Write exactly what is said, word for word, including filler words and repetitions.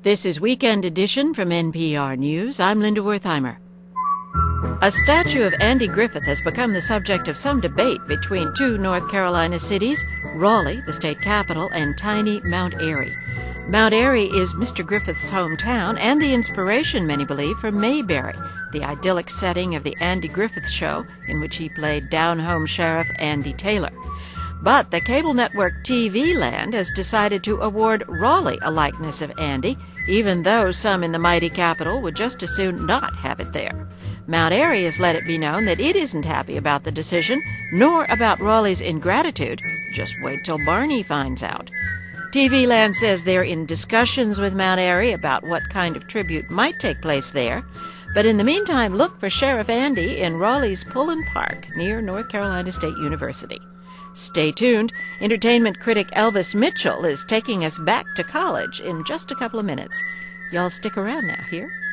This is Weekend Edition from N P R News. I'm Linda Wertheimer. A statue of Andy Griffith has become the subject of some debate between two North Carolina cities, Raleigh, the state capital, and tiny Mount Airy. Mount Airy is Mister Griffith's hometown and the inspiration, many believe, for Mayberry, the idyllic setting of the Andy Griffith Show, in which he played down-home Sheriff Andy Taylor. But the cable network T V Land has decided to award Raleigh a likeness of Andy, even though some in the mighty capital would just as soon not have it there. Mount Airy has let it be known that it isn't happy about the decision, nor about Raleigh's ingratitude. Just wait till Barney finds out. T V Land says they're in discussions with Mount Airy about what kind of tribute might take place there. But in the meantime, look for Sheriff Andy in Raleigh's Pullen Park near North Carolina State University. Stay tuned. Entertainment critic Elvis Mitchell is taking us back to college in just a couple of minutes. Y'all stick around now, here?